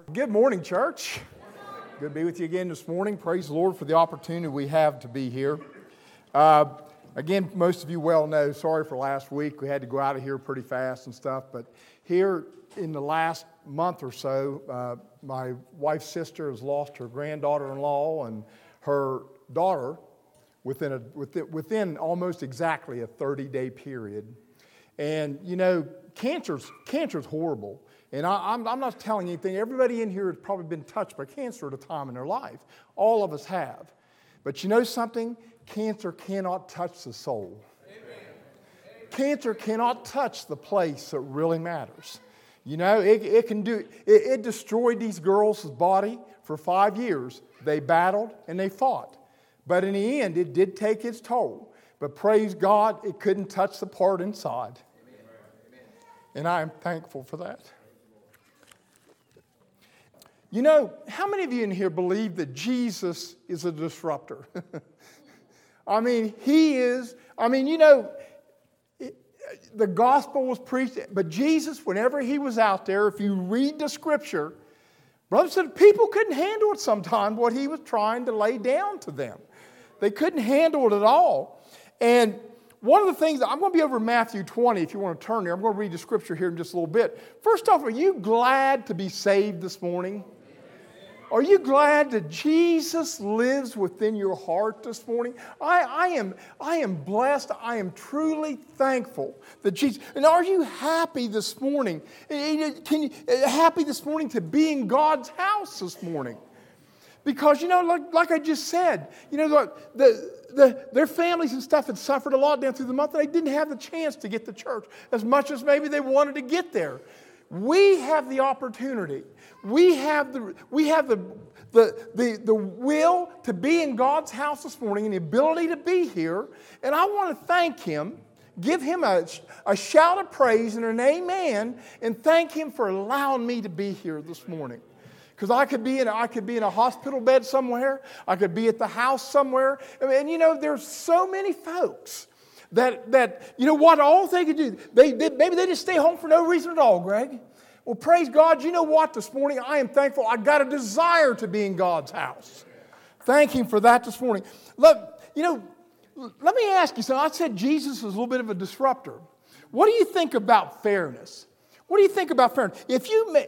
Good morning, church. Good to be with you again this morning. Praise the Lord for the opportunity we have to be here. Again, most of you well know, sorry for last week. We had to go out of here pretty fast and stuff. But here in the last month or so, my wife's sister has lost her granddaughter-in-law and her daughter within almost exactly a 30-day period. And, you know, cancer's horrible. And I'm not telling you anything. Everybody in here has probably been touched by cancer at a time in their life. All of us have. But you know something? Cancer cannot touch the soul. Amen. Cancer cannot touch the place that really matters. You know, it destroyed these girls' body for 5 years. They battled and they fought. But in the end, it did take its toll. But praise God, it couldn't touch the part inside. Amen. And I am thankful for that. You know, how many of you in here believe that Jesus is a disruptor? I mean, He is. I mean, you know, the gospel was preached, but Jesus, whenever He was out there, if you read the Scripture, brothers said people couldn't handle it sometimes, what He was trying to lay down to them. They couldn't handle it at all. And one of the things, I'm going to be over in Matthew 20, if you want to turn there. I'm going to read the Scripture here in just a little bit. First off, are you glad to be saved this morning? Are you glad that Jesus lives within your heart this morning? I am blessed. I am truly thankful that Jesus. And are you happy this morning? Happy this morning to be in God's house this morning? Because, you know, like I just said, you know, their families and stuff had suffered a lot down through the month, and they didn't have the chance to get to church as much as maybe they wanted to get there. We have the opportunity. We have the will to be in God's house this morning and the ability to be here. And I want to thank Him, give Him a shout of praise and an amen, and thank Him for allowing me to be here this morning. Because I could be in a hospital bed somewhere. I could be at the house somewhere. And you know, there's so many folks that you know what, all they could do, maybe they just stay home for no reason at all, Greg. Well, praise God, you know what, this morning I am thankful. I got a desire to be in God's house. Thank Him for that this morning. Look, you know, let me ask you something. I said Jesus is a little bit of a disruptor. What do you think about fairness? What do you think about fairness? If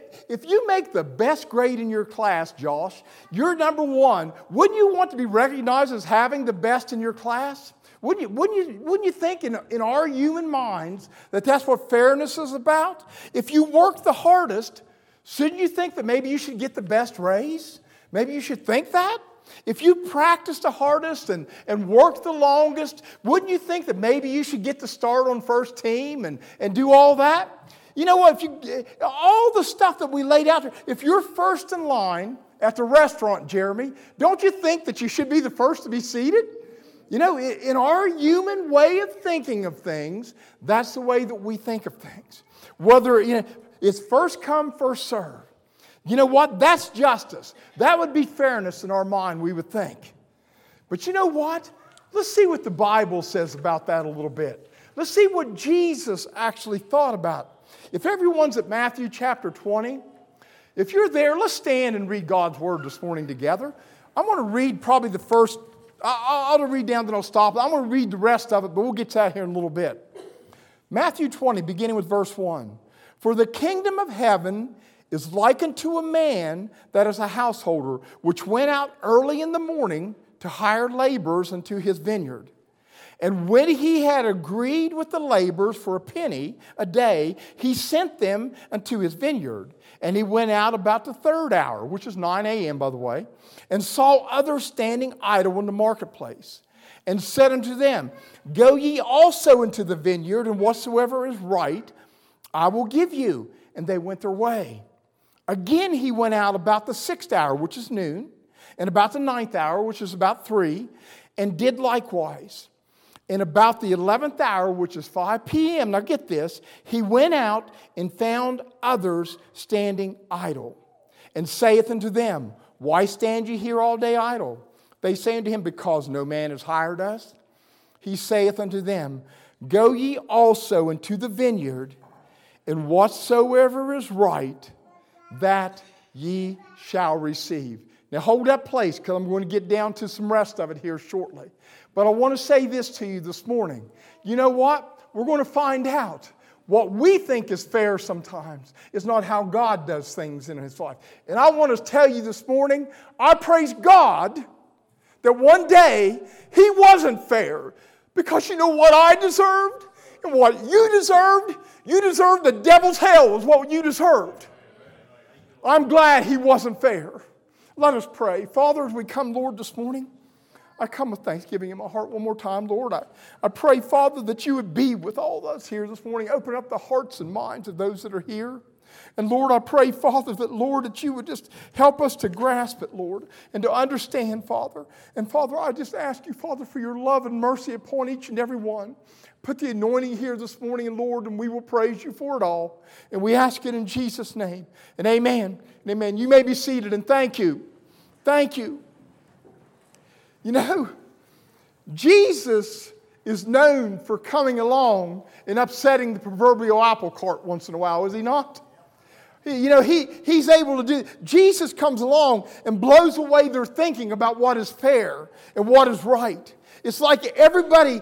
you make the best grade in your class, Josh, you're number one, wouldn't you want to be recognized as having the best in your class? Wouldn't you think in our human minds that that's what fairness is about? If you work the hardest, shouldn't you think that maybe you should get the best raise? Maybe you should think that? If you practice the hardest and work the longest, wouldn't you think that maybe you should get to start on first team and do all that? You know what? All the stuff that we laid out there, if you're first in line at the restaurant, Jeremy, don't you think that you should be the first to be seated? You know, in our human way of thinking of things, that's the way that we think of things. Whether, you know, it's first come, first serve. You know what? That's justice. That would be fairness in our mind, we would think. But you know what? Let's see what the Bible says about that a little bit. Let's see what Jesus actually thought about. If everyone's at Matthew chapter 20, if you're there, let's stand and read God's Word this morning together. I'm going to read probably the first. I'll read down, then I'll stop. I'm going to read the rest of it, but we'll get to that here in a little bit. Matthew 20, beginning with verse 1. For the kingdom of heaven is likened to a man that is a householder, which went out early in the morning to hire laborers into his vineyard. And when he had agreed with the laborers for a penny a day, he sent them unto his vineyard. And he went out about the third hour, which is 9 a.m., by the way, and saw others standing idle in the marketplace, and said unto them, Go ye also into the vineyard, and whatsoever is right, I will give you. And they went their way. Again he went out about the 6th hour, which is noon, and about the 9th hour, which is about 3, and did likewise. And about the 11th hour, which is 5 p.m., now get this, he went out and found others standing idle, and saith unto them, Why stand ye here all day idle? They say unto him, Because no man has hired us. He saith unto them, Go ye also into the vineyard, and whatsoever is right, that ye shall receive. Now hold that place because I'm going to get down to some rest of it here shortly. But I want to say this to you this morning. You know what? We're going to find out what we think is fair sometimes is not how God does things in His life. And I want to tell you this morning, I praise God that one day He wasn't fair. Because you know what I deserved and what you deserved? You deserved the devil's hell is what you deserved. I'm glad He wasn't fair. Let us pray. Father, as we come, Lord, this morning, I come with thanksgiving in my heart one more time, Lord. I pray, Father, that you would be with all of us here this morning. Open up the hearts and minds of those that are here. And Lord, I pray, Father, that you would just help us to grasp it, Lord, and to understand, Father. And Father, I just ask you, Father, for your love and mercy upon each and every one. Put the anointing here this morning, and Lord, and we will praise you for it all. And we ask it in Jesus' name. And amen. And amen. You may be seated, and thank you. Thank you. You know, Jesus is known for coming along and upsetting the proverbial apple cart once in a while, is He not? You know, He's able to do. Jesus comes along and blows away their thinking about what is fair and what is right. It's like everybody,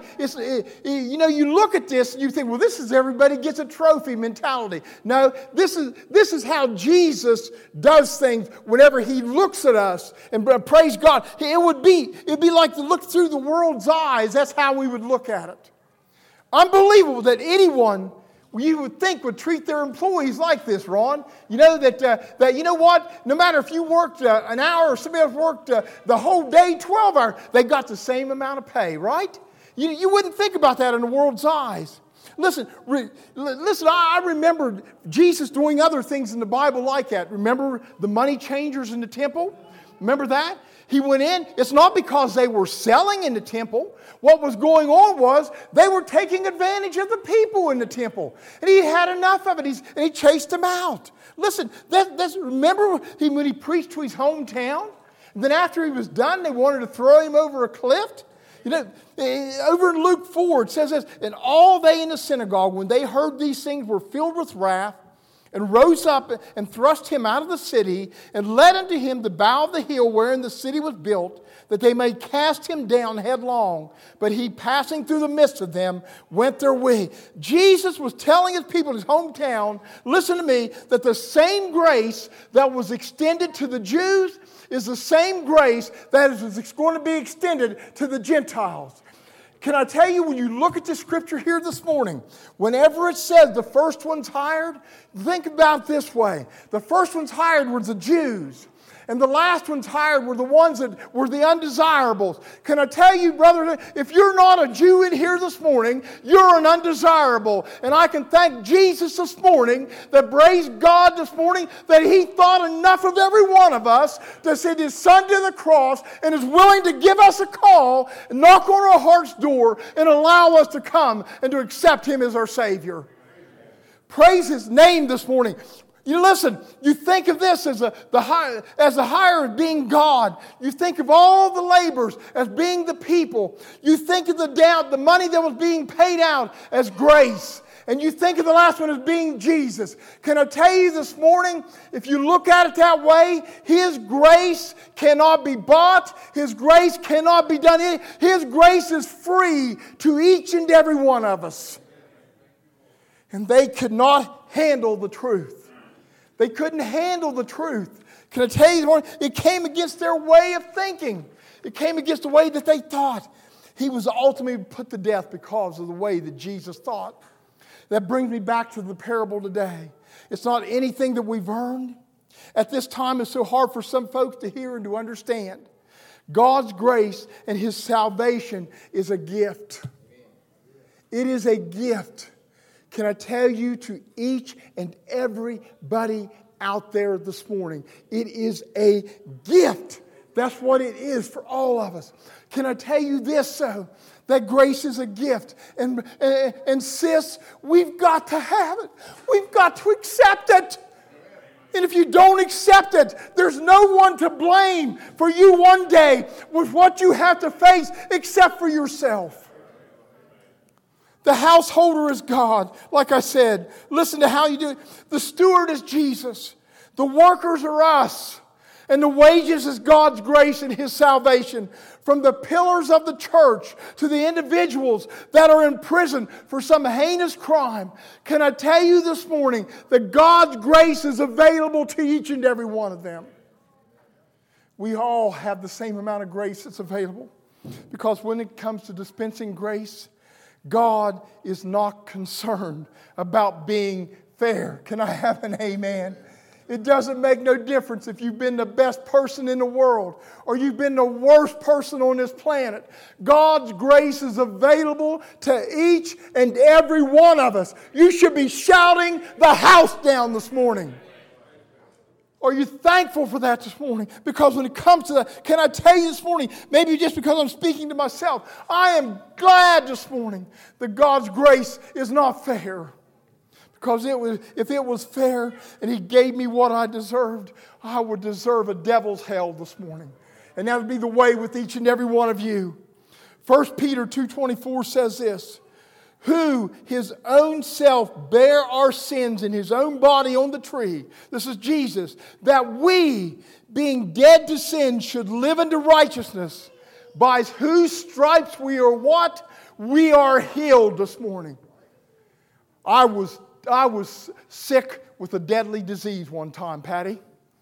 you look at this and you think, well, this is everybody gets a trophy mentality. No, this is how Jesus does things whenever He looks at us. And praise God, it'd be like to look through the world's eyes. That's how we would look at it. Unbelievable that anyone you would think would treat their employees like this, Ron. You know that you know what? No matter if you worked an hour or somebody else worked the whole day, 12 hours, they got the same amount of pay, right? You wouldn't think about that in the world's eyes. Listen, I remember Jesus doing other things in the Bible like that. Remember the money changers in the temple? Remember that? He went in. It's not because they were selling in the temple. What was going on was they were taking advantage of the people in the temple. And He had enough of it. And He chased them out. Listen, remember when He preached to His hometown? And then after He was done, they wanted to throw Him over a cliff. You know, over in Luke 4, it says this, and all they in the synagogue, when they heard these things, were filled with wrath, and rose up and thrust Him out of the city, and led unto Him the bow of the hill wherein the city was built, that they may cast Him down headlong. But He, passing through the midst of them, went their way. Jesus was telling His people in His hometown, listen to me, that the same grace that was extended to the Jews is the same grace that is going to be extended to the Gentiles. Can I tell you, when you look at the scripture here this morning, whenever it says the first one's hired, think about it this way. The first one's hired were the Jews. And the last ones hired were the ones that were the undesirables. Can I tell you, brother, if you're not a Jew in here this morning, you're an undesirable. And I can thank Jesus this morning, that praise God this morning, that He thought enough of every one of us to send His Son to the cross and is willing to give us a call, and knock on our heart's door, and allow us to come and to accept Him as our Savior. Praise His name this morning. You listen, you think of this as the hire as being God. You think of all the laborers as being the people. You think of the money that was being paid out as grace. And you think of the last one as being Jesus. Can I tell you this morning, if you look at it that way, His grace cannot be bought. His grace cannot be done. His grace is free to each and every one of us. And they could not handle the truth. They couldn't handle the truth. Can I tell you, it came against their way of thinking. It came against the way that they thought. He was ultimately put to death because of the way that Jesus thought. That brings me back to the parable today. It's not anything that we've earned. At this time, it's so hard for some folks to hear and to understand. God's grace and His salvation is a gift. It is a gift. Can I tell you, to each and everybody out there this morning, it is a gift. That's what it is for all of us. Can I tell you this, though? That grace is a gift. And sis, we've got to have it. We've got to accept it. And if you don't accept it, there's no one to blame for you one day with what you have to face except for yourself. The householder is God, like I said. Listen to how you do it. The steward is Jesus. The workers are us. And the wages is God's grace and His salvation. From the pillars of the church to the individuals that are in prison for some heinous crime. Can I tell you this morning that God's grace is available to each and every one of them? We all have the same amount of grace that's available. Because when it comes to dispensing grace, God is not concerned about being fair. Can I have an amen? It doesn't make no difference if you've been the best person in the world or you've been the worst person on this planet. God's grace is available to each and every one of us. You should be shouting the house down this morning. Are you thankful for that this morning? Because when it comes to that, can I tell you this morning, maybe just because I'm speaking to myself, I am glad this morning that God's grace is not fair. Because if it was fair and He gave me what I deserved, I would deserve a devil's hell this morning. And that would be the way with each and every one of you. 1 Peter 2:24 says this, who His own self bare our sins in His own body on the tree. This is Jesus. That we, being dead to sin, should live unto righteousness. By whose stripes we are what? We are healed this morning. I was sick with a deadly disease one time, Patty.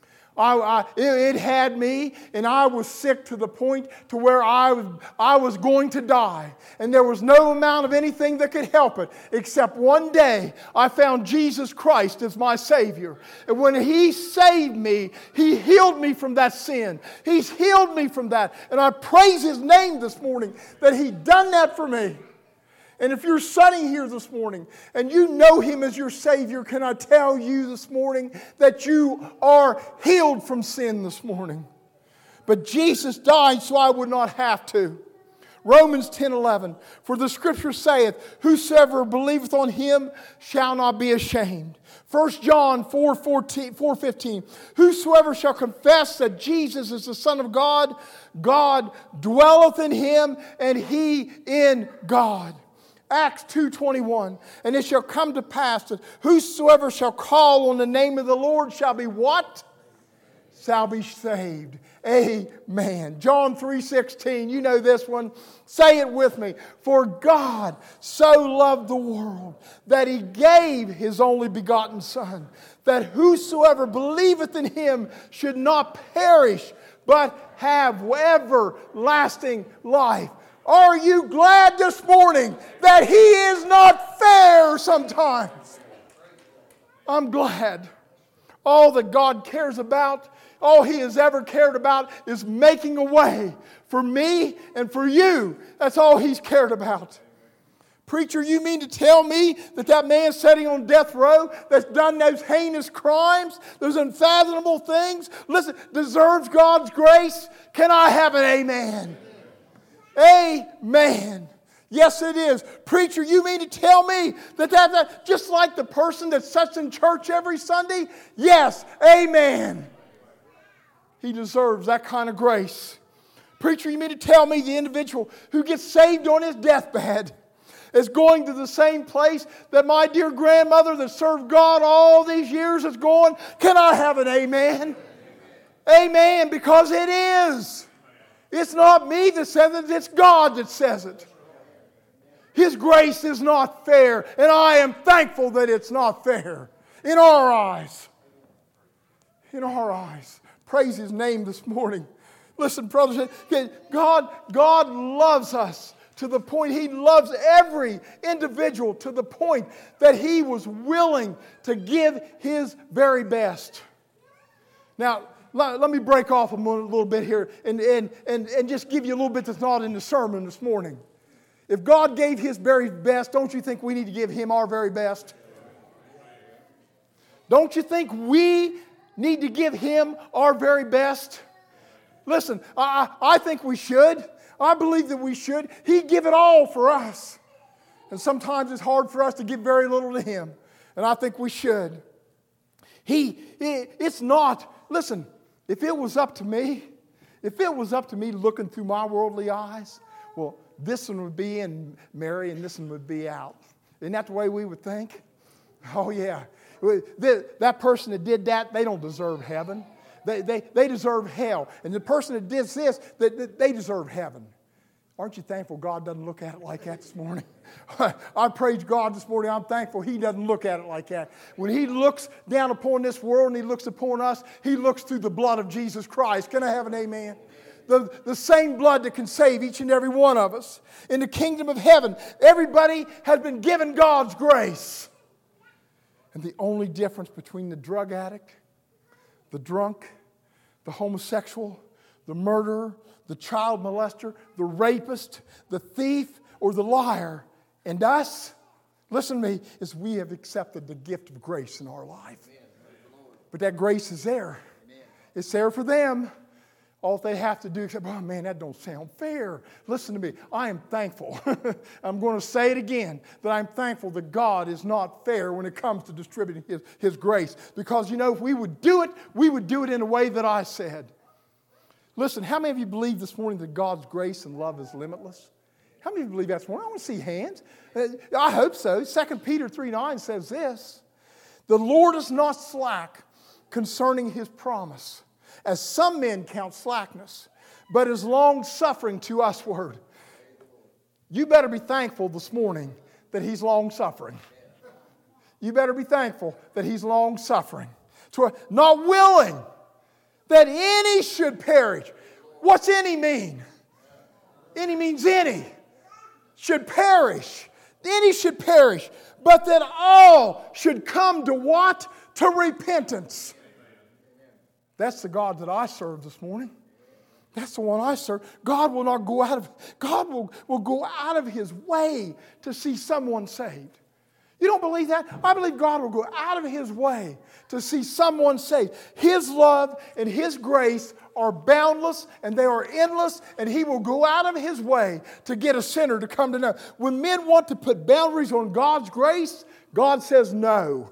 It had me, and I was sick to the point to where I was going to die. And there was no amount of anything that could help it, except one day I found Jesus Christ as my Savior. And when He saved me, He healed me from that sin. He's healed me from that. And I praise His name this morning that He done that for me. And if you're sitting here this morning and you know Him as your Savior, can I tell you this morning that you are healed from sin this morning? But Jesus died so I would not have to. Romans 10:11, for the Scripture saith, whosoever believeth on Him shall not be ashamed. 1 John 4:15, whosoever shall confess that Jesus is the Son of God, God dwelleth in him and he in God. Acts 2:21, and it shall come to pass that whosoever shall call on the name of the Lord shall be what? Shall be saved. Amen. John 3:16, you know this one. Say it with me. For God so loved the world that He gave His only begotten Son, that whosoever believeth in Him should not perish, but have everlasting life. Are you glad this morning that He is not fair sometimes? I'm glad. All that God cares about, all He has ever cared about is making a way for me and for you. That's all He's cared about. Preacher, you mean to tell me that man sitting on death row that's done those heinous crimes, those unfathomable things, listen, deserves God's grace? Can I have an amen? Amen. Yes, it is. Preacher, you mean to tell me that just like the person that sits in church every Sunday? Yes, amen. He deserves that kind of grace. Preacher, you mean to tell me the individual who gets saved on his deathbed is going to the same place that my dear grandmother that served God all these years is going? Can I have an amen? Amen, because it is. It's not me that says it, it's God that says it. His grace is not fair, and I am thankful that it's not fair in our eyes. In our eyes. Praise His name this morning. Listen, brothers, God loves us to the point He loves every individual to the point that He was willing to give His very best. Now, let me break off a little bit here and just give you a little bit that's not in the sermon this morning. If God gave His very best, don't you think we need to give Him our very best? Don't you think we need to give Him our very best? Listen, I think we should. I believe that we should. He'd give it all for us. And sometimes it's hard for us to give very little to Him. And I think we should. It's not, listen, if it was up to me looking through my worldly eyes, well, this one would be in, Mary, and this one would be out. Isn't that the way we would think? Oh, yeah. That person that did that, they don't deserve heaven. They deserve hell. And the person that did this, they deserve heaven. Aren't you thankful God doesn't look at it like that this morning? I praise God this morning. I'm thankful He doesn't look at it like that. When He looks down upon this world and He looks upon us, He looks through the blood of Jesus Christ. Can I have an amen? The same blood that can save each and every one of us. In the kingdom of heaven, everybody has been given God's grace. And the only difference between the drug addict, the drunk, the homosexual, the murderer, the child molester, the rapist, the thief, or the liar, and us, listen to me, is we have accepted the gift of grace in our life. But that grace is there. It's there for them. All they have to do is say, oh man, that don't sound fair. Listen to me. I am thankful. I'm going to say it again, that I'm thankful that God is not fair when it comes to distributing His grace. Because, if we would do it in a way that I said. Listen, how many of you believe this morning that God's grace and love is limitless? How many of you believe that this morning? I want to see hands. I hope so. 2 Peter 3:9 says this, the Lord is not slack concerning His promise, as some men count slackness, but is long-suffering to usward. You better be thankful this morning that He's long-suffering. You better be thankful that He's long-suffering. Not willing that any should perish. What's any mean? Any means any. Should perish. Any should perish. But that all should come to what? To repentance. That's the God that I serve this morning. That's the one I serve. God will not go out of, God will go out of His way to see someone saved. You don't believe that? I believe God will go out of His way to see someone saved. His love and His grace are boundless and they are endless, and He will go out of His way to get a sinner to come to know. When men want to put boundaries on God's grace, God says no.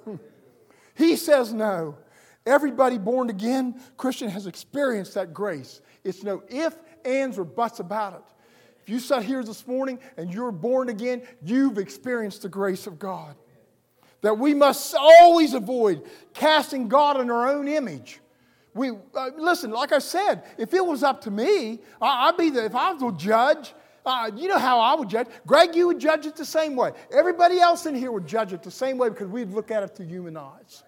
He says no. Everybody born again Christian has experienced that grace. It's no ifs, ands, or buts about it. If you sat here this morning and you're born again, you've experienced the grace of God. That we must always avoid casting God in our own image. Listen, like I said, if it was up to me, if I was a judge, you know how I would judge. Greg, you would judge it the same way. Everybody else in here would judge it the same way because we'd look at it through human eyes.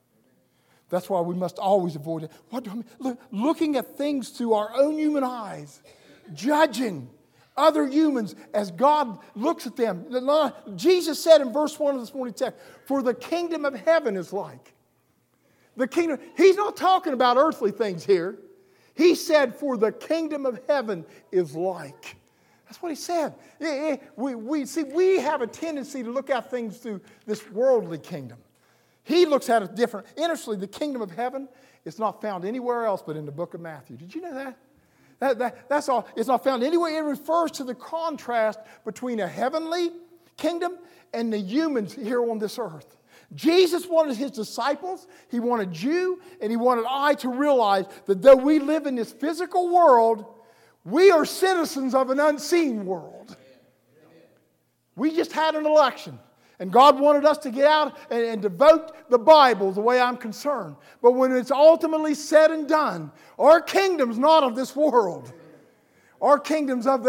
That's why we must always avoid it. What do I mean? Looking at things through our own human eyes, judging other humans as God looks at them. Jesus said in verse 1 of this morning's text, for the kingdom of heaven is like. The kingdom, He's not talking about earthly things here. He said, for the kingdom of heaven is like. That's what He said. We have a tendency to look at things through this worldly kingdom. He looks at it different. Interestingly, the kingdom of heaven is not found anywhere else but in the book of Matthew. Did you know that? That's all. It's not found anywhere. It refers to the contrast between a heavenly kingdom and the humans here on this earth. Jesus wanted His disciples, He wanted you, and He wanted I to realize that though we live in this physical world, we are citizens of an unseen world. We just had an election. And God wanted us to get out and devote the Bible the way I'm concerned. But when it's ultimately said and done, our kingdom's not of this world. Our kingdom's of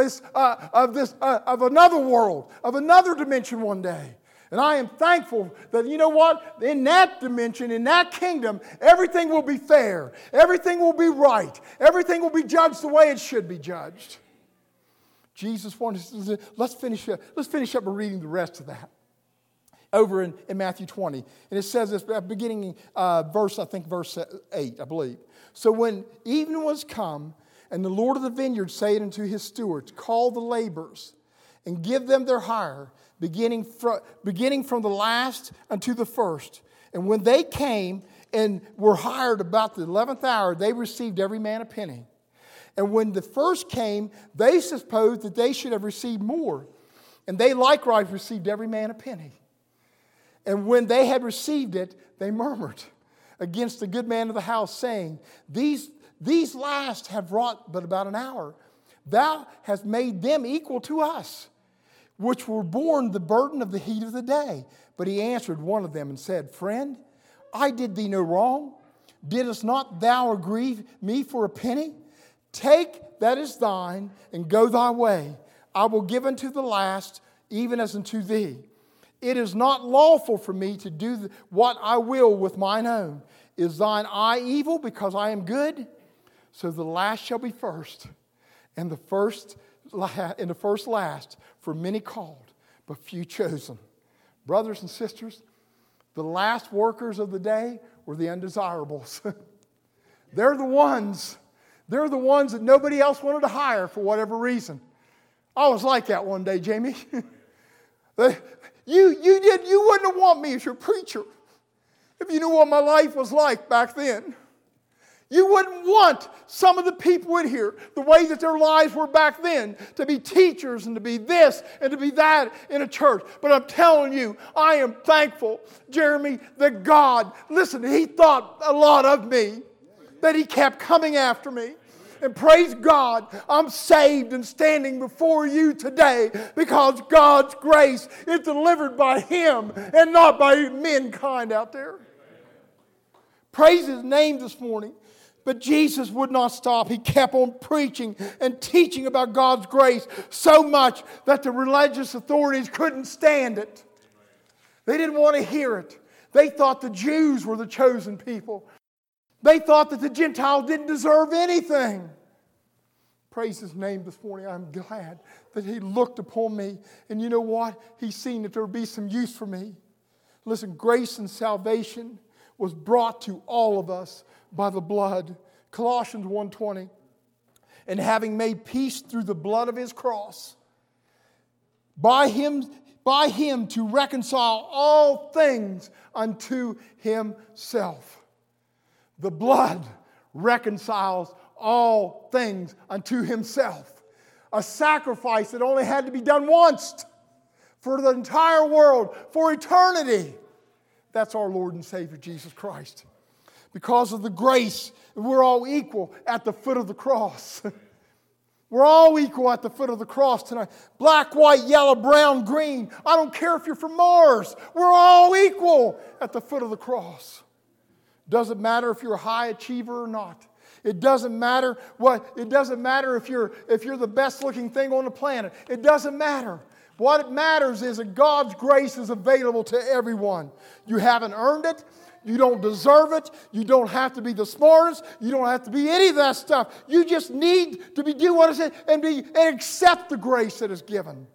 another world, of another dimension one day. And I am thankful that, you know what? In that dimension, in that kingdom, everything will be fair. Everything will be right. Everything will be judged the way it should be judged. Jesus wanted, let's finish up by reading the rest of that. Over in Matthew 20. And it says this, beginning verse 8, I believe. So when evening was come, and the Lord of the vineyard said unto his stewards, call the laborers, and give them their hire, beginning from the last unto the first. And when they came and were hired about the 11th hour, they received every man a penny. And when the first came, they supposed that they should have received more. And they likewise received every man a penny. And when they had received it, they murmured against the good man of the house, saying, These last have wrought but about an hour. Thou hast made them equal to us, which were borne the burden of the heat of the day. But he answered one of them and said, Friend, I did thee no wrong. Didst not thou agree me for a penny? Take that is thine, and go thy way. I will give unto the last, even as unto thee. It is not lawful for me to do what I will with mine own. Is thine eye evil because I am good? So the last shall be first, and the first last. For many called, but few chosen. Brothers and sisters, the last workers of the day were the undesirables. They're the ones that nobody else wanted to hire for whatever reason. I was like that one day, Jamie. You wouldn't want me as your preacher if you knew what my life was like back then. You wouldn't want some of the people in here, the way that their lives were back then, to be teachers and to be this and to be that in a church. But I'm telling you, I am thankful, Jeremy, that God, listen, He thought a lot of me, that He kept coming after me. And praise God, I'm saved and standing before you today because God's grace is delivered by Him and not by mankind out there. Praise His name this morning. But Jesus would not stop. He kept on preaching and teaching about God's grace so much that the religious authorities couldn't stand it. They didn't want to hear it. They thought the Jews were the chosen people. They thought that the Gentiles didn't deserve anything. Praise His name this morning. I'm glad that He looked upon me. And you know what? He's seen that there would be some use for me. Listen, grace and salvation was brought to all of us by the blood. Colossians 1:20. And having made peace through the blood of His cross, by him to reconcile all things unto Himself. The blood reconciles all things unto Himself. A sacrifice that only had to be done once for the entire world, for eternity. That's our Lord and Savior, Jesus Christ. Because of the grace, we're all equal at the foot of the cross. We're all equal at the foot of the cross tonight. Black, white, yellow, brown, green. I don't care if you're from Mars. We're all equal at the foot of the cross. Doesn't matter if you're a high achiever or not. It doesn't matter if you're the best looking thing on the planet. It doesn't matter. What it matters is that God's grace is available to everyone. You haven't earned it. You don't deserve it. You don't have to be the smartest. You don't have to be any of that stuff. You just need to do what it says and accept the grace that is given.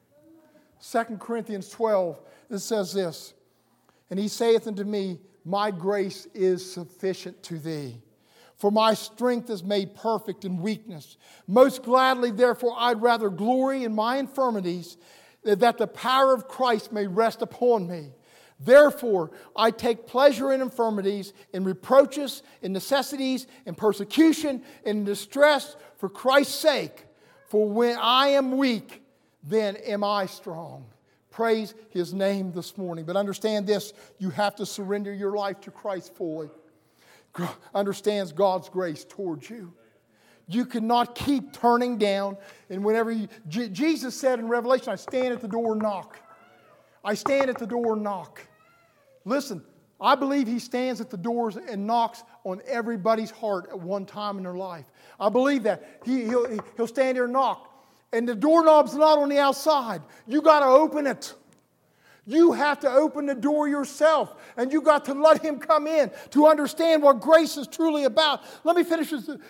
2 Corinthians 12, it says this. And He saith unto me, my grace is sufficient to thee. For my strength is made perfect in weakness. Most gladly, therefore, I'd rather glory in my infirmities, that the power of Christ may rest upon me. Therefore, I take pleasure in infirmities, in reproaches, in necessities, in persecution, in distress, for Christ's sake. For when I am weak, then am I strong. Praise His name this morning. But understand this, you have to surrender your life to Christ fully. Understands God's grace towards you. You cannot keep turning down. And whenever Jesus said in Revelation, I stand at the door and knock. I stand at the door and knock. Listen, I believe He stands at the doors and knocks on everybody's heart at one time in their life. I believe that. He'll stand there and knock. And the doorknob's not on the outside. You got to open it. You have to open the door yourself, and you got to let Him come in to understand what grace is truly about. Let me finish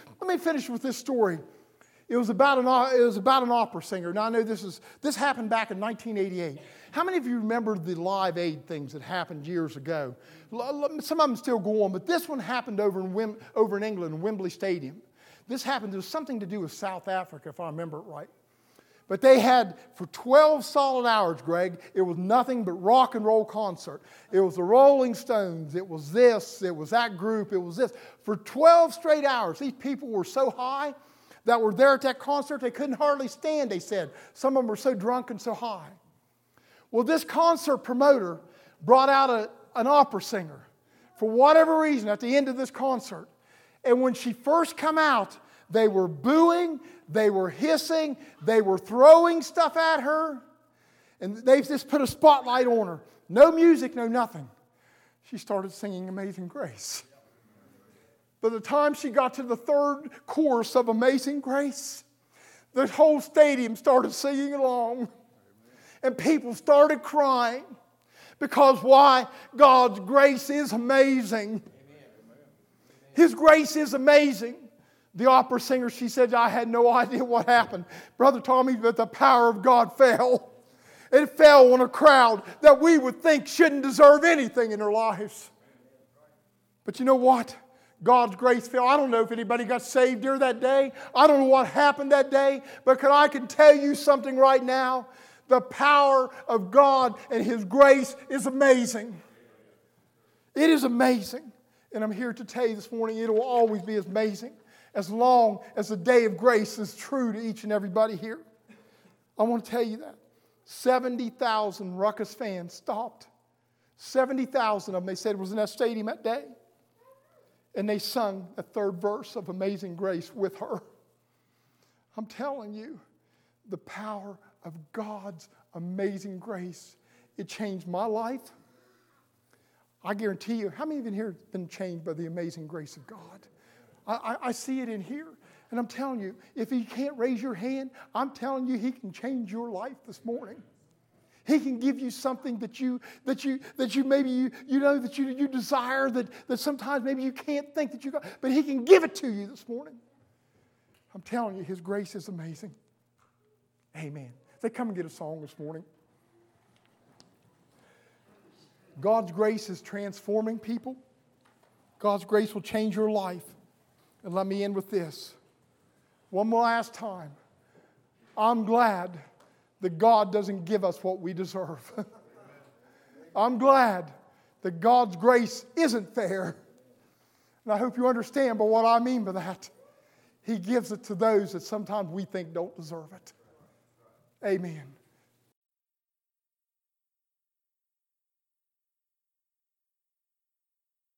with this story. It was about an opera singer. Now I know this happened back in 1988. How many of you remember the Live Aid things that happened years ago? Some of them still go on, but this one happened over in England, in Wembley Stadium. This happened. There was something to do with South Africa, if I remember it right. But they had, for 12 solid hours, Greg, it was nothing but rock and roll concert. It was the Rolling Stones. It was this. It was that group. It was this. For 12 straight hours, these people were so high that were there at that concert, they couldn't hardly stand, they said. Some of them were so drunk and so high. Well, this concert promoter brought out an opera singer for whatever reason at the end of this concert. And when she first come out, they were booing, they were hissing, they were throwing stuff at her, and they just put a spotlight on her. No music, no nothing. she started singing Amazing Grace. By the time she got to the third chorus of Amazing Grace, the whole stadium started singing along. And people started crying. Because why? God's grace is amazing. His grace is amazing. The opera singer, she said, I had no idea what happened. Brother Tommy, but the power of God fell. It fell on a crowd that we would think shouldn't deserve anything in their lives. But you know what? God's grace fell. I don't know if anybody got saved here that day. I don't know what happened that day. But I can tell you something right now. The power of God and His grace is amazing. It is amazing. And I'm here to tell you this morning, it will always be amazing as long as the day of grace is true to each and everybody here. I want to tell you that. 70,000 Ruckus fans stopped. 70,000 of them, they said, was in that stadium that day. And they sung the third verse of Amazing Grace with her. I'm telling you, the power of God's amazing grace, it changed my life. I guarantee you, how many of you here have been changed by the amazing grace of God? I see it in here. And I'm telling you, if you can't raise your hand, I'm telling you, He can change your life this morning. He can give you something that you maybe you desire, that sometimes maybe you can't think that you got, but He can give it to you this morning. I'm telling you, His grace is amazing. Amen. They come and get a song this morning. God's grace is transforming people. God's grace will change your life. And let me end with this. One more last time. I'm glad that God doesn't give us what we deserve. I'm glad that God's grace isn't fair. And I hope you understand by what I mean by that. He gives it to those that sometimes we think don't deserve it. Amen.